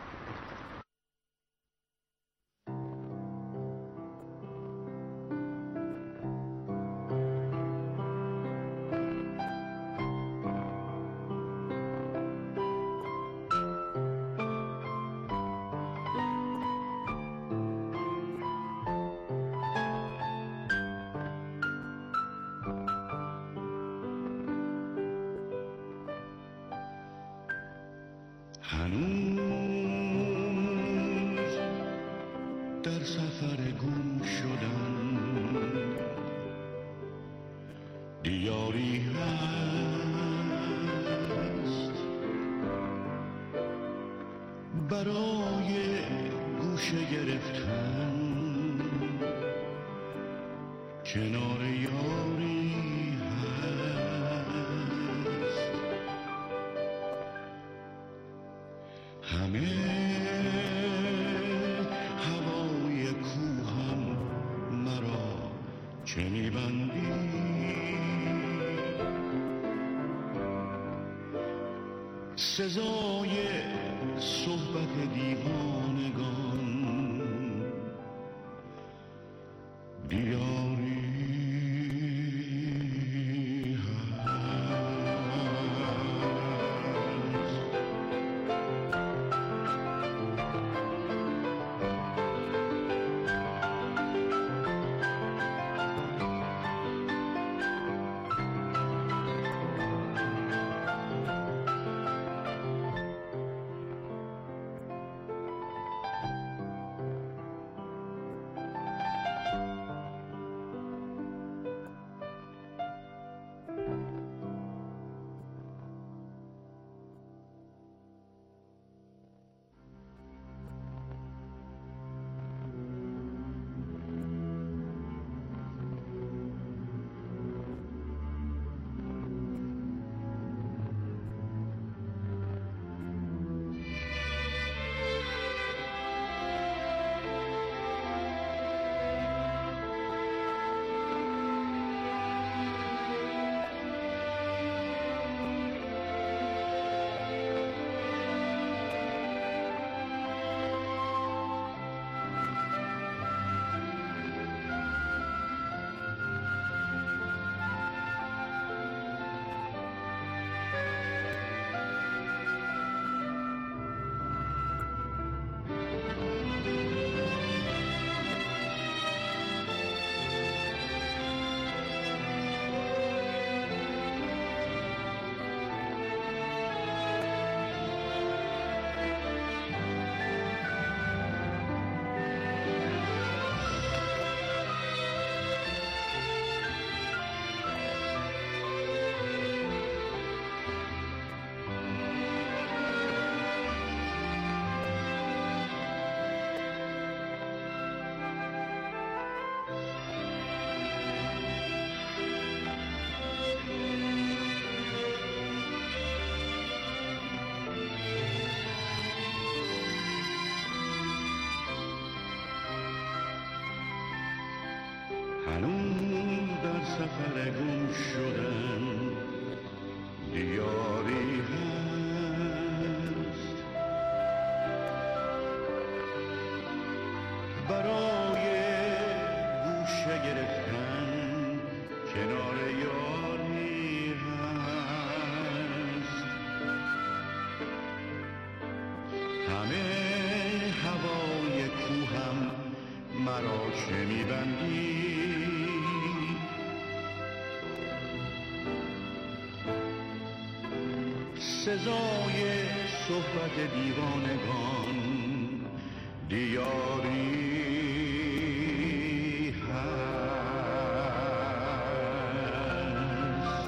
هنوز در سفر گم شدن دیاری هست برای گوشه گرفتن کنار یاری هست. همه هوای کوهم مرا چه میبندی؟ سزای صحبت دیوانگان بیاری هنوز در سفر گم شدن دیاری هست. برای گوشه گرفتن کنار یاری هست. همه هوای کوهم مرا چه میبندی؟ سزای صحبت دیوانگان دیاری هست.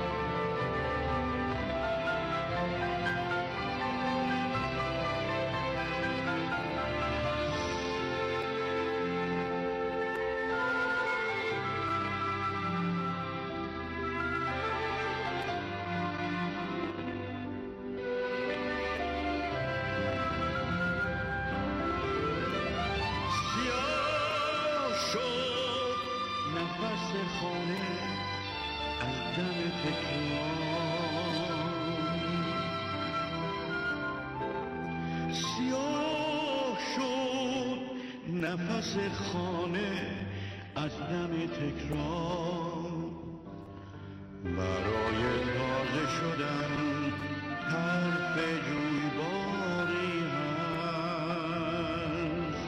نفس خانه از دم تکرار سیاه شد. نفس خانه از دم تکرار برای تازه شدن طرف جویباری هست.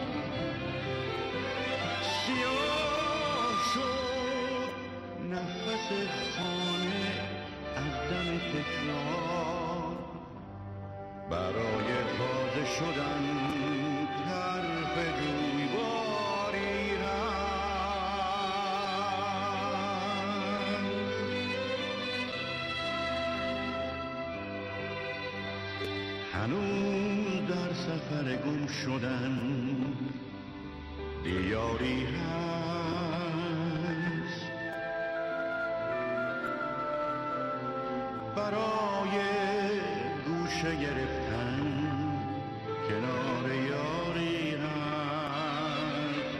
سیاه شد نفس خانه از دم تکرار برای تازه شدن طرف جویباری هست. هنوز در سفر گم شدن دیاری هست برای گوشه گرفتن کنار یاری هست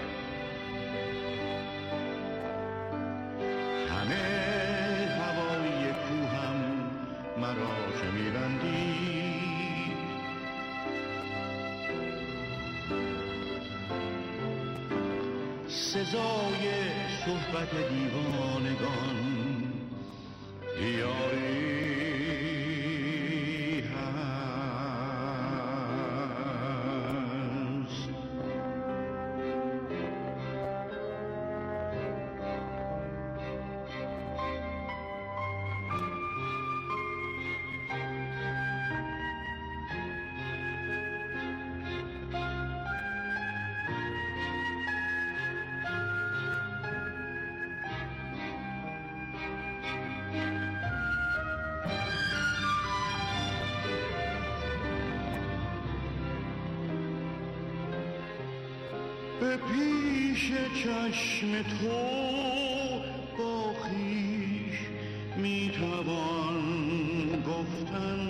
همه هوای کوهم مرا چه می‌بندید سزای صحبت دیوانگان یاری هست. به پیش چشم تو با خویش میتوان گفتن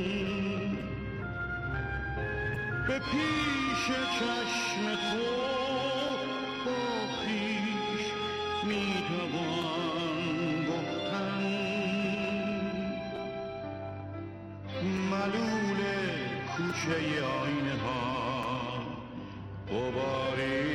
به پیش چشم تو با خویش میتوان گفتن ملول کوچه آینه ها غباری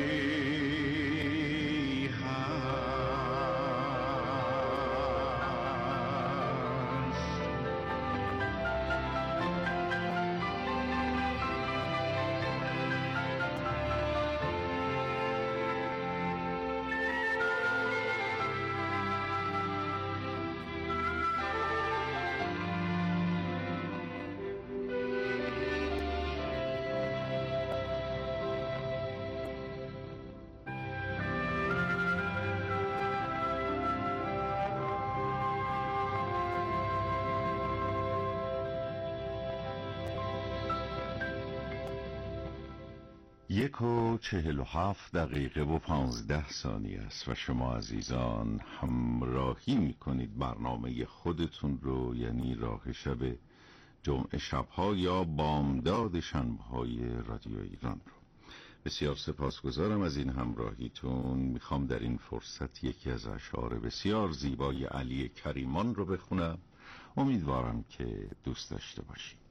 یک و 47 دقیقه و 15 ثانیه است و شما عزیزان همراهی میکنید برنامه خودتون رو، یعنی راه شب جمعه شبها یا بامداد شنبه‌های رادیو ایران رو. بسیار سپاسگزارم از این همراهیتون. میخوام در این فرصت یکی از اشعار بسیار زیبای علی کریمان رو بخونم، امیدوارم که دوست داشته باشید.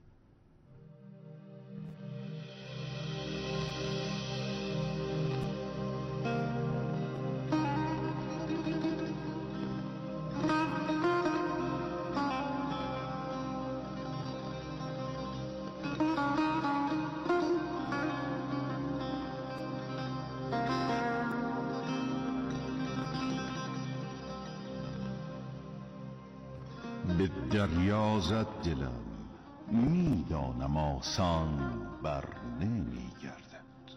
به دریا زد دلم میدانم آسان بر نمی گردد.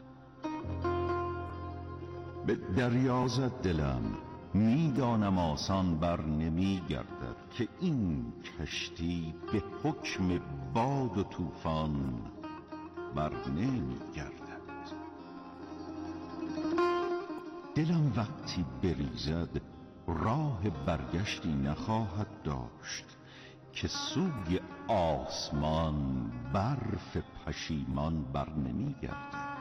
به دریا زد دلم میدانم آسان بر نمی گردد که این کشتی به حکم باد و طوفان بر نمی گردد. دلم وقتی بریزد راه برگشتی نخواهد داشت که سوی آسمان برف پشیمان بر نمی گردد.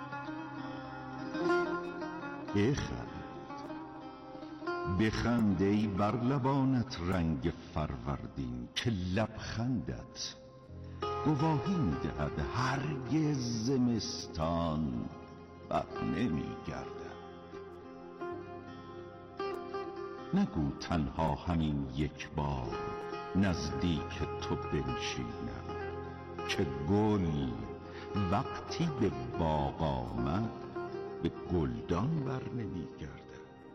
بخند ای بر لبانت رنگ فروردین که لبخندت گواهی می دهد هرگز زمستان بر نمی گردد. نگو تنها همین یک بار نزدیک تو بنشینم که گل وقتی به باغ آمد به گلدان بر نمی گردد.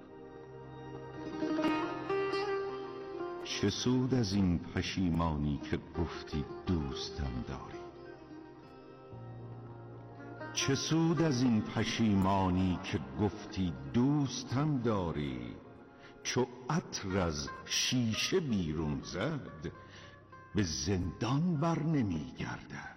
چه سود از این پشیمانی که گفتی دوستم داری؟ چه سود از این پشیمانی که گفتی دوستم داری؟ چو عطر از شیشه بیرون زد به زندان بر نمی گردد.